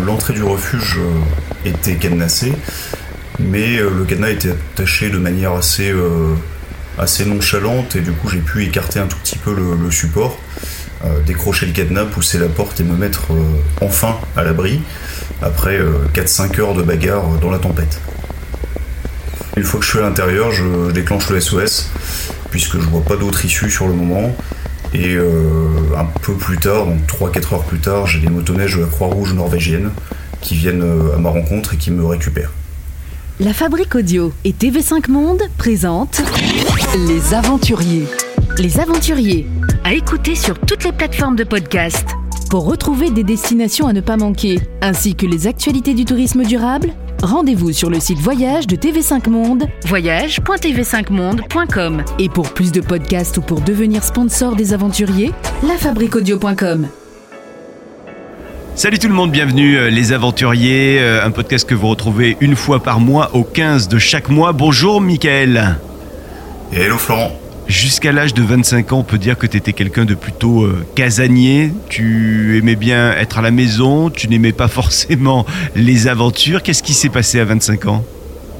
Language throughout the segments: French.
l'entrée du refuge était cadenassée, mais le cadenas était attaché de manière assez nonchalante, et du coup j'ai pu écarter un tout petit peu le support, décrocher le cadenas, pousser la porte et me mettre enfin à l'abri, après 4-5 heures de bagarre dans la tempête. Une fois que je suis à l'intérieur, je déclenche le SOS, puisque je vois pas d'autre issue sur le moment. Et un peu plus tard, donc 3-4 heures plus tard, j'ai des motoneiges de la Croix-Rouge norvégienne qui viennent à ma rencontre et qui me récupèrent. La Fabrique Audio et TV5 Monde présentent Les Aventuriers. Les Aventuriers, à écouter sur toutes les plateformes de podcast. Pour retrouver des destinations à ne pas manquer, ainsi que les actualités du tourisme durable, rendez-vous sur le site Voyage de TV5 Monde, voyage.tv5monde.com. Et pour plus de podcasts ou pour devenir sponsor des aventuriers, lafabriqueaudio.com. Salut tout le monde, bienvenue les aventuriers, un podcast que vous retrouvez une fois par mois au 15 de chaque mois. Bonjour Mickaël. Et hello Florent. Jusqu'à l'âge de 25 ans, on peut dire que tu étais quelqu'un de plutôt casanier. Tu aimais bien être à la maison, tu n'aimais pas forcément les aventures. Qu'est-ce qui s'est passé à 25 ans ?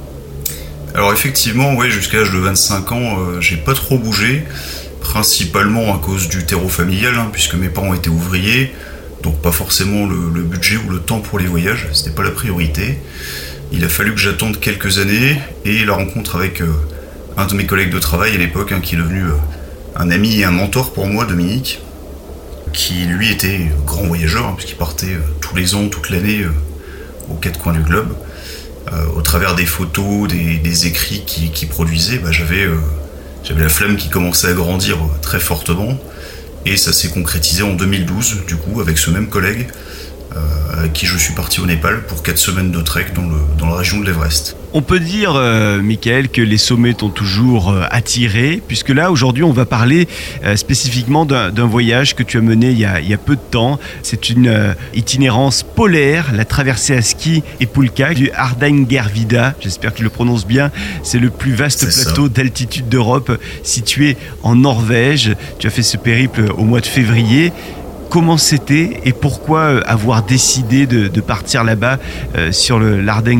Alors effectivement, ouais, jusqu'à l'âge de 25 ans, j'ai pas trop bougé, principalement à cause du terreau familial, puisque mes parents étaient ouvriers, donc pas forcément le budget ou le temps pour les voyages, c'était pas la priorité. Il a fallu que j'attende quelques années, et la rencontre avec un de mes collègues de travail à l'époque, qui est devenu un ami et un mentor pour moi, Dominique, qui lui était grand voyageur, puisqu'il partait tous les ans, toute l'année, aux quatre coins du globe. Au travers des photos, des écrits qu'il produisait, j'avais la flamme qui commençait à grandir très fortement, et ça s'est concrétisé en 2012, du coup, avec ce même collègue, avec qui je suis parti au Népal pour 4 semaines de trek dans la région de l'Everest. On peut dire, Mickaël, que les sommets t'ont toujours attiré, puisque là, aujourd'hui, on va parler spécifiquement d'un voyage que tu as mené il y a peu de temps. C'est une itinérance polaire, la traversée à ski et poulka du Hardangervidda. J'espère que je le prononce bien. C'est le plus vaste plateau d'altitude d'Europe, situé en Norvège. Tu as fait ce périple au mois de février. Comment c'était et pourquoi avoir décidé de partir là-bas sur l'Hardangervidda ?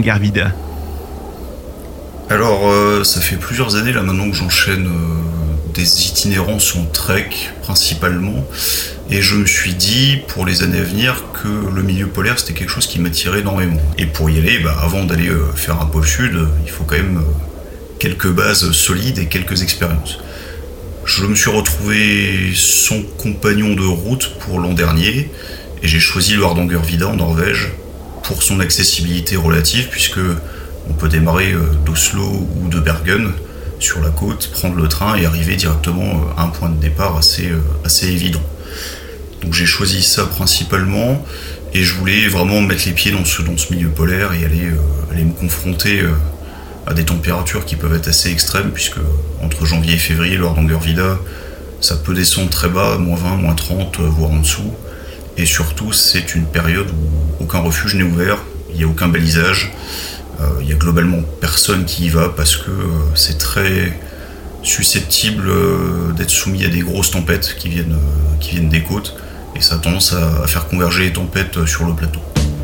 Alors, ça fait plusieurs années là maintenant que j'enchaîne des itinérances en trek principalement, et je me suis dit pour les années à venir que le milieu polaire c'était quelque chose qui m'attirait énormément. Et pour y aller, avant d'aller faire un pôle sud, il faut quand même quelques bases solides et quelques expériences. Je me suis retrouvé sans compagnon de route pour l'an dernier, et j'ai choisi le Hardangervidda en Norvège pour son accessibilité relative, puisque on peut démarrer d'Oslo ou de Bergen sur la côte, prendre le train et arriver directement à un point de départ assez évident. Donc j'ai choisi ça principalement, et je voulais vraiment mettre les pieds dans ce milieu polaire et aller me confronter à des températures qui peuvent être assez extrêmes, puisque entre janvier et février, le Hardangervidda, ça peut descendre très bas, -20, -30, voire en dessous. Et surtout, c'est une période où aucun refuge n'est ouvert, il n'y a aucun balisage. Il y a globalement personne qui y va parce que c'est très susceptible d'être soumis à des grosses tempêtes qui viennent des côtes, et ça a tendance à faire converger les tempêtes sur le plateau.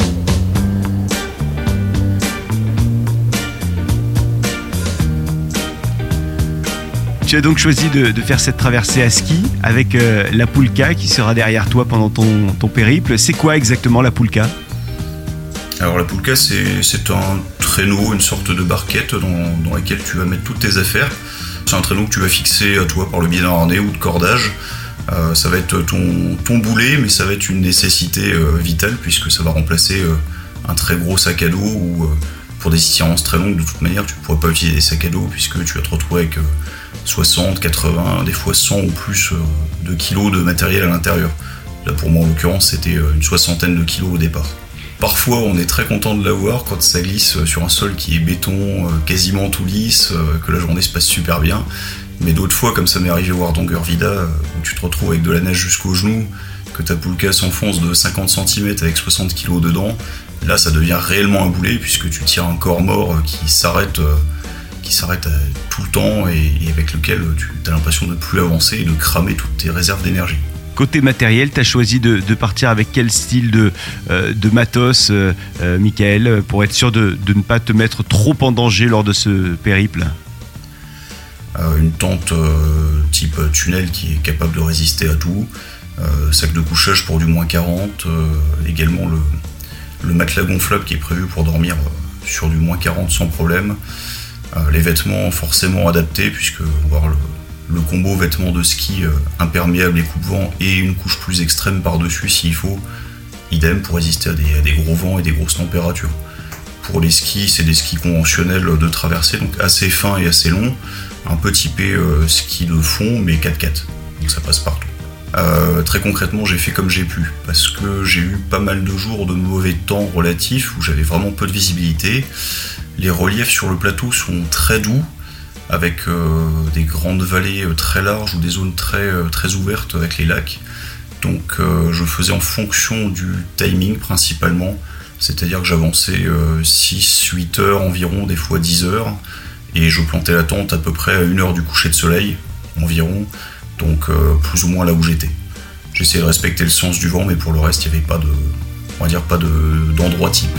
Tu as donc choisi de faire cette traversée à ski avec la poulka qui sera derrière toi pendant ton périple. C'est quoi exactement la poulka ? Alors la poulka, c'est un traîneau, une sorte de barquette dans laquelle tu vas mettre toutes tes affaires. C'est un traîneau que tu vas fixer à toi par le biais d'un harnais ou de cordage. Ça va être ton boulet, mais ça va être une nécessité vitale, puisque ça va remplacer un très gros sac à dos, ou pour des itinérances très longues, de toute manière, tu ne pourras pas utiliser des sacs à dos, puisque tu vas te retrouver avec 60, 80, des fois 100 ou plus de kilos de matériel à l'intérieur. Là pour moi en l'occurrence, c'était une 60aine de kilos au départ. Parfois, on est très content de l'avoir quand ça glisse sur un sol qui est béton, quasiment tout lisse, que la journée se passe super bien. Mais d'autres fois, comme ça m'est arrivé au Hardangervidda, où tu te retrouves avec de la neige jusqu'aux genoux, que ta poulka s'enfonce de 50 cm avec 60 kg dedans, là ça devient réellement un boulet, puisque tu tires un corps mort qui s'arrête tout le temps, et avec lequel tu as l'impression de ne plus avancer et de cramer toutes tes réserves d'énergie. Côté matériel, tu as choisi de partir avec quel style de matos, Michael, pour être sûr de ne pas te mettre trop en danger lors de ce périple? Une tente type tunnel qui est capable de résister à tout, sac de couchage pour du moins 40, également le matelas gonflable qui est prévu pour dormir sur du moins 40 sans problème, les vêtements forcément adaptés puisque on va voir le combo vêtements de ski imperméables et coupe-vent et une couche plus extrême par-dessus s'il faut, idem pour résister à des gros vents et des grosses températures. Pour les skis, c'est des skis conventionnels de traversée, donc assez fins et assez longs, un peu typé ski de fond mais 4x4, donc ça passe partout. Très concrètement, j'ai fait comme j'ai pu, parce que j'ai eu pas mal de jours de mauvais temps relatifs où j'avais vraiment peu de visibilité. Les reliefs sur le plateau sont très doux, avec des grandes vallées très larges ou des zones très ouvertes avec les lacs. Donc je faisais en fonction du timing principalement, c'est-à-dire que j'avançais 6-8 heures environ, des fois 10 heures, et je plantais la tente à peu près à 1 heure du coucher de soleil environ, donc plus ou moins là où j'étais. J'essayais de respecter le sens du vent, mais pour le reste, il n'y avait pas d'endroit type.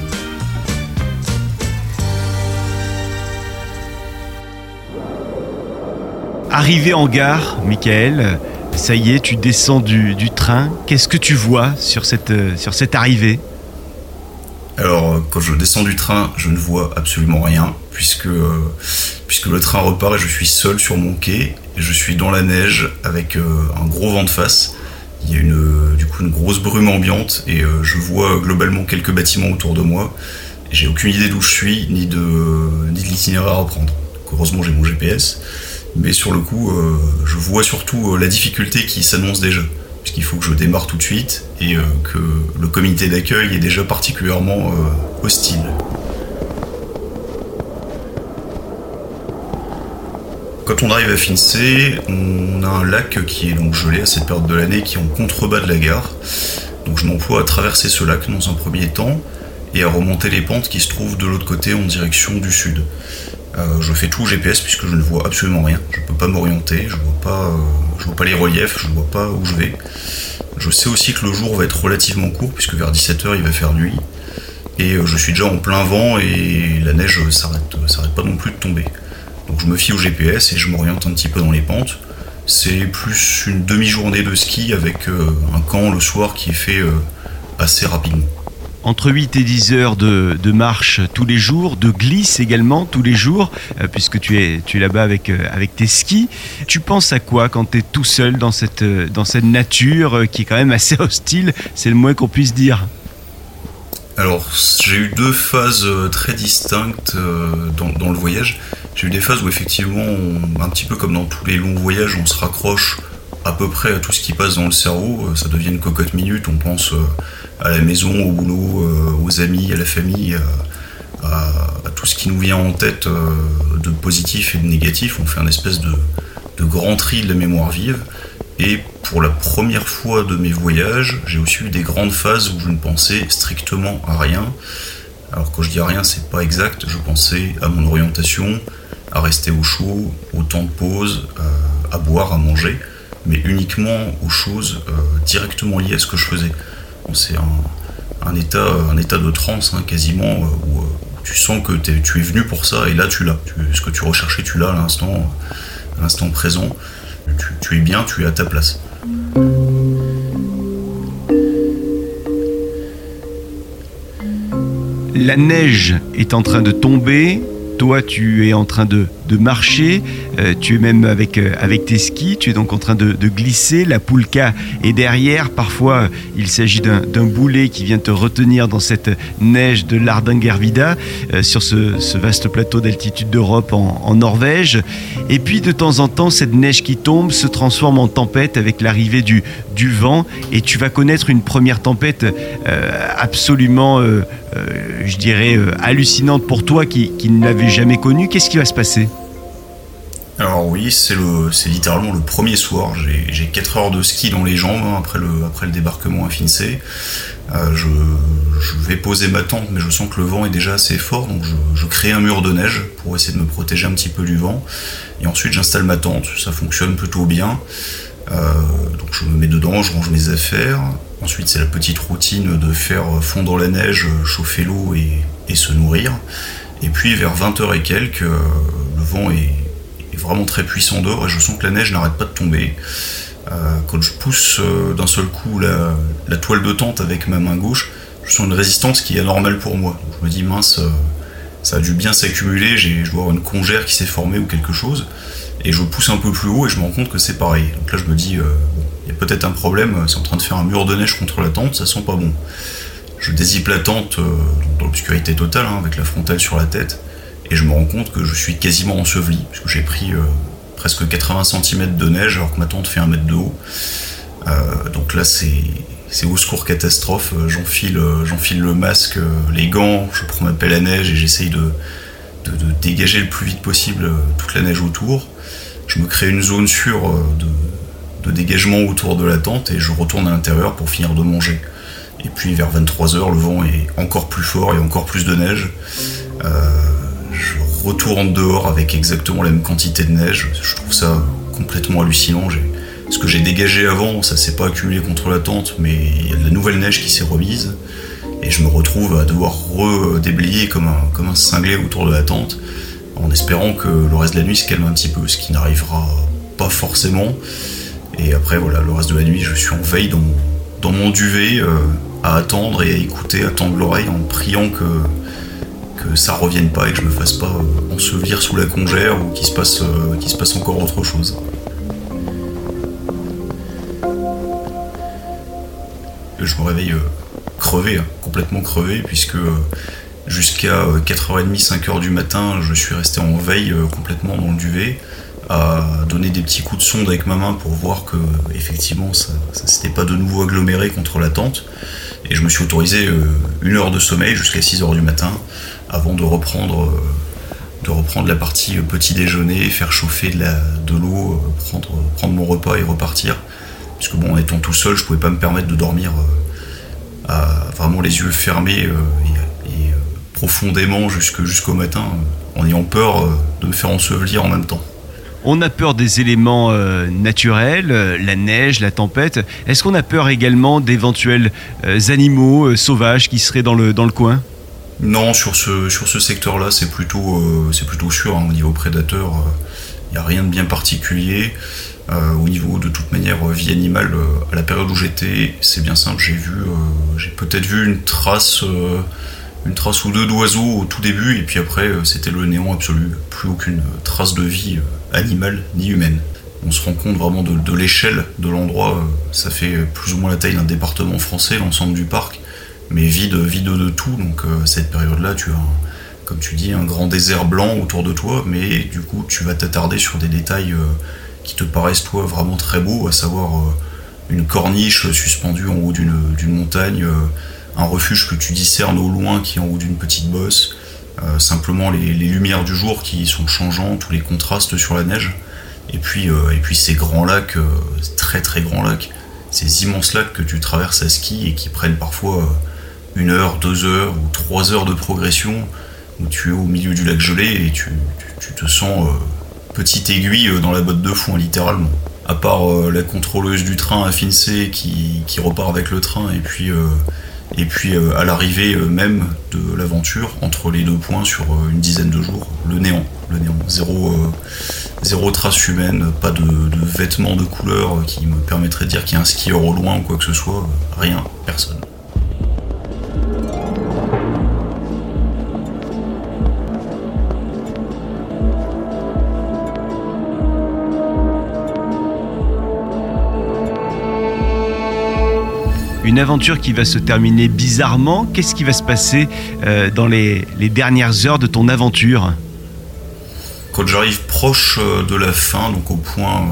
Arrivé en gare, Michael, ça y est, tu descends du train. Qu'est-ce que tu vois sur cette arrivée ? Alors, quand je descends du train, je ne vois absolument rien, puisque le train repart et je suis seul sur mon quai, et je suis dans la neige avec un gros vent de face. Il y a une grosse brume ambiante, et je vois globalement quelques bâtiments autour de moi. Et j'ai aucune idée d'où je suis, ni de l'itinéraire à prendre. Donc, heureusement, j'ai mon GPS. Mais sur le coup, je vois surtout la difficulté qui s'annonce déjà, puisqu'il faut que je démarre tout de suite et que le comité d'accueil est déjà particulièrement hostile. Quand on arrive à Fincé, on a un lac qui est donc gelé à cette période de l'année, qui est en contrebas de la gare. Donc je m'emploie à traverser ce lac dans un premier temps et à remonter les pentes qui se trouvent de l'autre côté en direction du sud. Je fais tout au GPS puisque je ne vois absolument rien. Je ne peux pas m'orienter, je vois pas les reliefs, je ne vois pas où je vais. Je sais aussi que le jour va être relativement court puisque vers 17h il va faire nuit. Et je suis déjà en plein vent et la neige s'arrête pas non plus de tomber. Donc je me fie au GPS et je m'oriente un petit peu dans les pentes. C'est plus une demi-journée de ski avec un camp le soir qui est fait assez rapidement. Entre 8 et 10 heures de marche tous les jours, de glisse également tous les jours, puisque tu es là-bas avec tes skis. Tu penses à quoi quand tu es tout seul dans cette nature qui est quand même assez hostile, c'est le moins qu'on puisse dire? Alors, j'ai eu 2 phases très distinctes dans le voyage. J'ai eu des phases où effectivement, un petit peu comme dans tous les longs voyages, on se raccroche à peu près à tout ce qui passe dans le cerveau. Ça devient une cocotte minute, on pense à la maison, au boulot, aux amis, à la famille, à tout ce qui nous vient en tête de positif et de négatif. On fait un espèce de grand tri de la mémoire vive. Et pour la première fois de mes voyages, j'ai aussi eu des grandes phases où je ne pensais strictement à rien. Alors quand je dis à rien, c'est pas exact. Je pensais à mon orientation, à rester au chaud, au temps de pause, à boire, à manger, mais uniquement aux choses directement liées à ce que je faisais. Bon, c'est un état de transe quasiment où tu sens que tu es venu pour ça et là tu l'as. Ce que tu recherchais, tu l'as à l'instant présent. Tu es bien, tu es à ta place. La neige est en train de tomber. Toi, tu es en train de marcher, tu es même avec tes skis, tu es donc en train de glisser, la poulka est derrière, parfois il s'agit d'un boulet qui vient te retenir dans cette neige de l'Hardangervidda, sur ce vaste plateau d'altitude d'Europe en Norvège, et puis de temps en temps cette neige qui tombe se transforme en tempête avec l'arrivée du vent, et tu vas connaître une première tempête absolument, je dirais, hallucinante pour toi qui ne l'avait jamais connue. Qu'est-ce qui va se passer ? Alors oui, c'est littéralement le premier soir. J'ai 4 heures de ski dans les jambes après le débarquement à Fincé. Je vais poser ma tente, mais je sens que le vent est déjà assez fort, donc je crée un mur de neige pour essayer de me protéger un petit peu du vent. Et ensuite j'installe ma tente, ça fonctionne plutôt bien. Donc je me mets dedans, je range mes affaires. Ensuite, c'est la petite routine de faire fondre la neige, chauffer l'eau et se nourrir. Et puis vers 20h et quelques, le vent est vraiment très puissant dehors et je sens que la neige n'arrête pas de tomber. Quand je pousse d'un seul coup la toile de tente avec ma main gauche, je sens une résistance qui est anormale pour moi. Donc je me dis mince, ça a dû bien s'accumuler, je dois avoir une congère qui s'est formée ou quelque chose. Et je pousse un peu plus haut et je me rends compte que c'est pareil. Donc là je me dis, il y a peut-être un problème, c'est en train de faire un mur de neige contre la tente, ça sent pas bon. Je dézippe la tente dans l'obscurité totale, avec la frontale sur la tête, et je me rends compte que je suis quasiment enseveli, puisque j'ai pris presque 80 cm de neige alors que ma tente fait 1 mètre de haut. Donc là c'est au secours catastrophe, j'enfile le masque, les gants, je prends ma pelle à neige et j'essaye de dégager le plus vite possible toute la neige autour. Je me crée une zone sûre de dégagement autour de la tente et je retourne à l'intérieur pour finir de manger. Et puis vers 23h, le vent est encore plus fort et encore plus de neige. Je retourne dehors avec exactement la même quantité de neige. Je trouve ça complètement hallucinant. Ce que j'ai dégagé avant, ça s'est pas accumulé contre la tente, mais il y a de la nouvelle neige qui s'est remise. Et je me retrouve à devoir redéblayer comme un cinglé autour de la tente, en espérant que le reste de la nuit se calme un petit peu, ce qui n'arrivera pas forcément. Et après, voilà, le reste de la nuit, je suis en veille dans mon duvet, à attendre et à écouter, à tendre l'oreille en priant que ça revienne pas et que je me fasse pas ensevelir sous la congère ou qu'il se passe encore autre chose. Je me réveille crevé, complètement crevé, puisque jusqu'à 4h30, 5h du matin, je suis resté en veille complètement dans le duvet, à donner des petits coups de sonde avec ma main pour voir que effectivement ça s'était pas de nouveau aggloméré contre la tente. Et je me suis autorisé 1 heure de sommeil jusqu'à 6h du matin avant de reprendre la partie petit déjeuner, faire chauffer de l'eau, prendre mon repas et repartir. Puisque bon, en étant tout seul, je pouvais pas me permettre de dormir vraiment les yeux fermés et profondément jusqu'au matin, en ayant peur de me faire ensevelir en même temps. On a peur des éléments naturels, la neige, la tempête. Est-ce qu'on a peur également d'éventuels animaux sauvages qui seraient dans le coin ? Non, sur ce secteur-là, c'est plutôt sûr. Au niveau prédateur, il n'y a rien de bien particulier. Au niveau de toute manière vie animale, à la période où j'étais, c'est bien simple. J'ai peut-être vu une trace ou deux d'oiseaux au tout début, et puis après c'était le néant absolu. Plus aucune trace de vie animale ni humaine. On se rend compte vraiment de l'échelle de l'endroit. Ça fait plus ou moins la taille d'un département français, l'ensemble du parc, mais vide de tout. Donc cette période-là, tu as, comme tu dis, un grand désert blanc autour de toi, mais du coup tu vas t'attarder sur des détails qui te paraissent toi vraiment très beaux, à savoir une corniche suspendue en haut d'une montagne, un refuge que tu discernes au loin qui est en haut d'une petite bosse, simplement les lumières du jour qui sont changeantes, tous les contrastes sur la neige, et puis ces grands lacs, très très grands lacs, ces immenses lacs que tu traverses à ski et qui prennent parfois 1 heure, 2 heures ou 3 heures de progression, où tu es au milieu du lac gelé et tu te sens petite aiguille dans la botte de foin, littéralement. À part la contrôleuse du train à Fincé qui repart avec le train, et puis à l'arrivée même de l'aventure, entre les 2 points sur une dizaine de jours, le néant. Zéro trace humaine, pas de vêtements de couleur qui me permettraient de dire qu'il y a un skieur au loin ou quoi que ce soit, rien, personne. Une aventure qui va se terminer bizarrement. Qu'est-ce qui va se passer dans les dernières heures de ton aventure ? Quand j'arrive proche de la fin, donc au point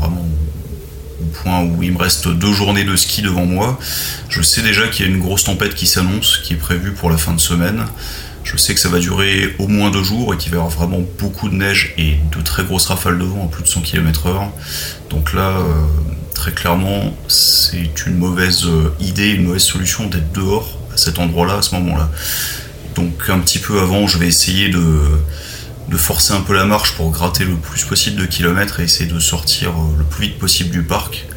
où il me reste 2 journées de ski devant moi, je sais déjà qu'il y a une grosse tempête qui s'annonce, qui est prévue pour la fin de semaine. Je sais que ça va durer au moins 2 jours et qu'il va y avoir vraiment beaucoup de neige et de très grosses rafales de vent à plus de 100 km/h. Donc là, très clairement, c'est une mauvaise idée, une mauvaise solution d'être dehors à cet endroit-là, à ce moment-là. Donc un petit peu avant, je vais essayer de forcer un peu la marche pour gratter le plus possible de kilomètres et essayer de sortir le plus vite possible du parc.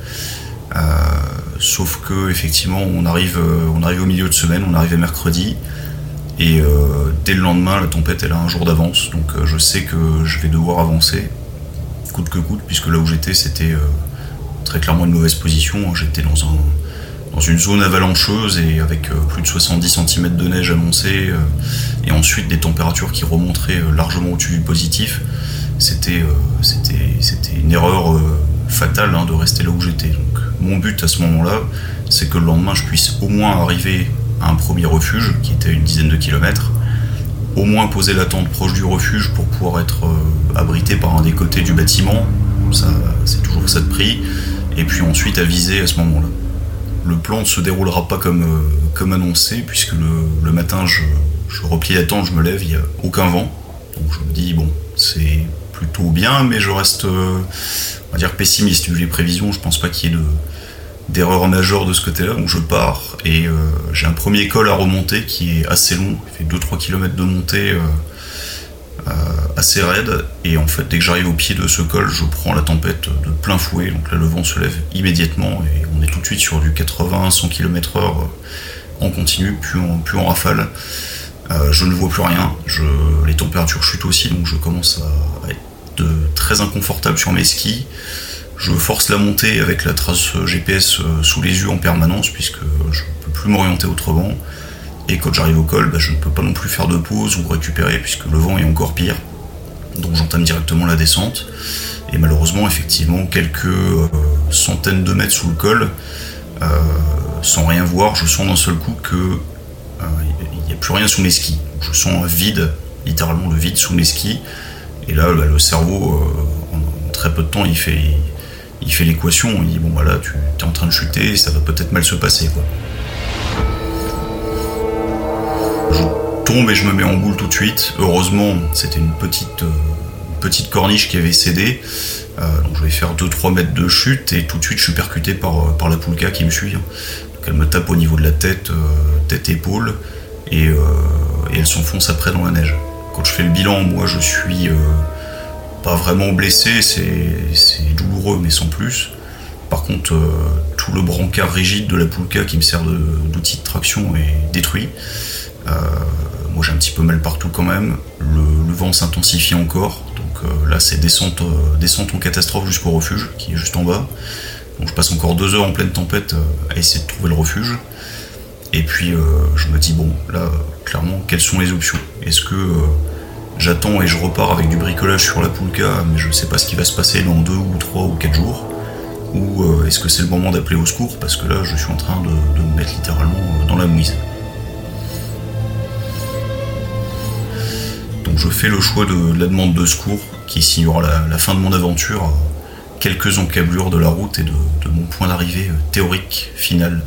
Sauf que effectivement on arrive au milieu de semaine, on arrive à mercredi et dès le lendemain la tempête elle a un jour d'avance, donc je sais que je vais devoir avancer coûte que coûte, puisque là où j'étais c'était très clairement une mauvaise position. J'étais dans une zone avalancheuse et avec plus de 70 cm de neige annoncée et ensuite des températures qui remonteraient largement au-dessus du positif. C'était une erreur fatale de rester là où j'étais. Donc mon but à ce moment-là, c'est que le lendemain je puisse au moins arriver à un premier refuge qui était à une dizaine de kilomètres, au moins poser la tente proche du refuge pour pouvoir être abrité par un des côtés du bâtiment, ça c'est toujours ça de prix, et puis ensuite aviser à ce moment-là. Le plan ne se déroulera pas comme annoncé, puisque le matin je replie la tente, je me lève, il n'y a aucun vent, donc je me dis bon, c'est plutôt bien, mais je reste on va dire pessimiste vu les prévisions. Je pense pas qu'il y ait d'erreur majeure de ce côté-là, donc je pars et j'ai un premier col à remonter qui est assez long, il fait 2-3 km de montée assez raide, et en fait dès que j'arrive au pied de ce col je prends la tempête de plein fouet, donc là le vent se lève immédiatement et on est tout de suite sur du 80-100 km/h en continu, puis en rafale. Je ne vois plus rien, les températures chutent aussi, donc je commence à être très inconfortable sur mes skis. Je force la montée avec la trace GPS sous les yeux en permanence, puisque je ne peux plus m'orienter autrement. Et quand j'arrive au col, je ne peux pas non plus faire de pause ou récupérer, puisque le vent est encore pire. Donc j'entame directement la descente. Et malheureusement, effectivement, quelques centaines de mètres sous le col, sans rien voir, je sens d'un seul coup que il n'y a plus rien sous mes skis. Donc, je sens un vide, littéralement le vide sous mes skis. Et là, le cerveau, en très peu de temps, il fait l'équation. Il dit bon là, tu es en train de chuter, ça va peut-être mal se passer, quoi. Je tombe et je me mets en boule tout de suite. Heureusement, c'était une petite corniche qui avait cédé. Donc je vais faire 2-3 mètres de chute et tout de suite je suis percuté par la poulka qui me suit. Donc elle me tape au niveau de la tête-épaule et elle s'enfonce après dans la neige. Quand je fais le bilan, moi je suis pas vraiment blessé, c'est douloureux mais sans plus. Par contre, tout le brancard rigide de la poulka qui me sert d'outil de traction est détruit. Moi j'ai un petit peu mal partout quand même. Le vent s'intensifie encore, donc là c'est descente en catastrophe jusqu'au refuge qui est juste en bas. Donc je passe encore 2 heures en pleine tempête à essayer de trouver le refuge. Et puis je me dis bon là clairement quelles sont les options. Est-ce que j'attends et je repars avec du bricolage sur la poulka, mais je sais pas ce qui va se passer dans 2 ou 3 ou 4 jours, ou est-ce que c'est le moment d'appeler au secours, parce que là je suis en train de me mettre littéralement dans la mouise. Donc je fais le choix de la demande de secours qui signera la fin de mon aventure à quelques encablures de la route et de mon point d'arrivée théorique final.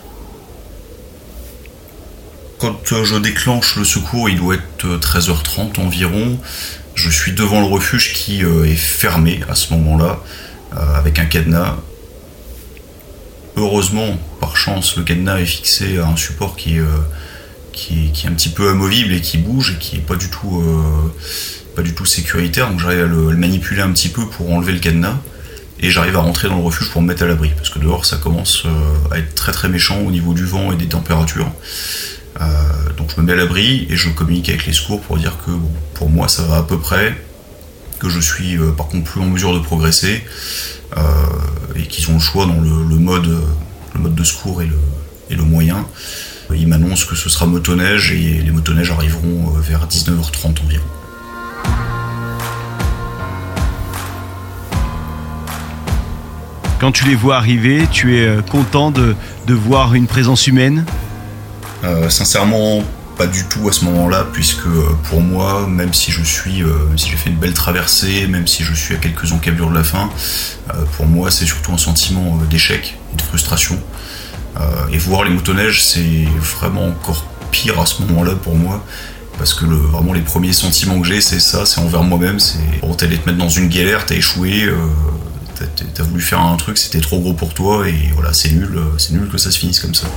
Quand je déclenche le secours, il doit être 13h30 environ. Je suis devant le refuge qui est fermé à ce moment-là, avec un cadenas. Heureusement, par chance, le cadenas est fixé à un support qui est un petit peu amovible et qui bouge et qui est pas du tout sécuritaire. Donc j'arrive à le manipuler un petit peu pour enlever le cadenas et j'arrive à rentrer dans le refuge pour me mettre à l'abri, parce que dehors ça commence à être très très méchant au niveau du vent et des températures. Donc je me mets à l'abri et je communique avec les secours pour dire que bon, pour moi ça va à peu près, que je suis par contre plus en mesure de progresser et qu'ils ont le choix dans le mode de secours et le moyen. Ils m'annoncent que ce sera motoneige et les motoneiges arriveront vers 19h30 environ. Quand tu les vois arriver, tu es content de voir une présence humaine ? Sincèrement, pas du tout à ce moment-là, puisque pour moi, même si j'ai fait une belle traversée, même si je suis à quelques encablures de la fin, pour moi c'est surtout un sentiment d'échec et de frustration. Et voir les motoneiges, c'est vraiment encore pire à ce moment-là pour moi, parce que vraiment les premiers sentiments que j'ai, c'est ça, c'est envers moi-même, c'est bon, t'allais te mettre dans une galère, t'as échoué, t'as voulu faire un truc, c'était trop gros pour toi, et voilà, c'est nul que ça se finisse comme ça.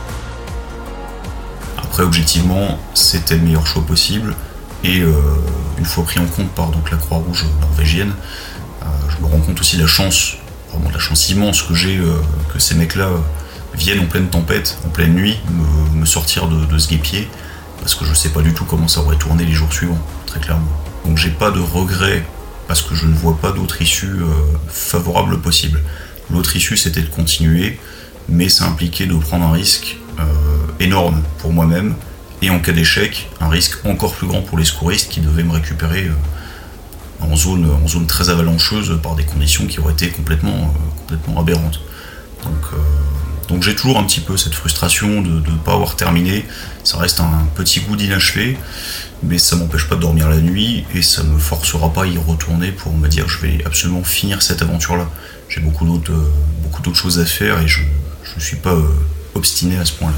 Après, objectivement, c'était le meilleur choix possible, et une fois pris en compte par donc la Croix-Rouge norvégienne. Je me rends compte aussi de la chance, vraiment de la chance immense que j'ai que ces mecs-là viennent en pleine tempête, en pleine nuit, me sortir de ce guêpier, parce que je sais pas du tout comment ça aurait tourné les jours suivants, très clairement. Donc j'ai pas de regrets, parce que je ne vois pas d'autre issue favorable possible. L'autre issue, c'était de continuer, mais ça impliquait de prendre un risque énorme pour moi-même, et en cas d'échec, un risque encore plus grand pour les secouristes qui devaient me récupérer en zone très avalancheuse par des conditions qui auraient été complètement aberrantes. Donc j'ai toujours un petit peu cette frustration de ne pas avoir terminé. Ça reste un petit goût d'inachevé, mais ça m'empêche pas de dormir la nuit et ça me forcera pas à y retourner pour me dire que je vais absolument finir cette aventure-là. J'ai beaucoup d'autres choses à faire et je ne suis pas obstiné à ce point-là.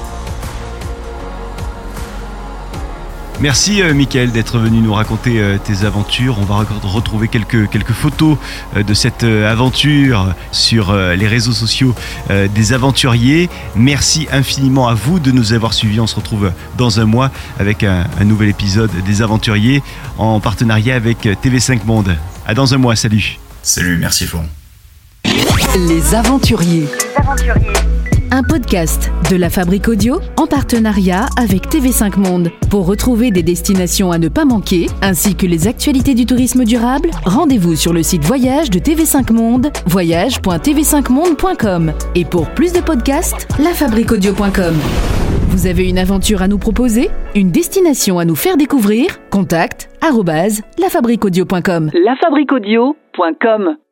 Merci Mickaël d'être venu nous raconter tes aventures. On va retrouver quelques photos de cette aventure sur les réseaux sociaux des aventuriers. Merci infiniment à vous de nous avoir suivis. On se retrouve dans un mois avec un nouvel épisode des aventuriers en partenariat avec TV5 Monde. À dans un mois, salut. Salut, merci Florent. Les aventuriers. Un podcast de la Fabrique Audio en partenariat avec TV5 Monde. Pour retrouver des destinations à ne pas manquer, ainsi que les actualités du tourisme durable, rendez-vous sur le site voyage de TV5 Monde, voyage.tv5monde.com. Et pour plus de podcasts, lafabriqueaudio.com. Vous avez une aventure à nous proposer? Une destination à nous faire découvrir? Contact @lafabriqueaudio.com. lafabriqueaudio.com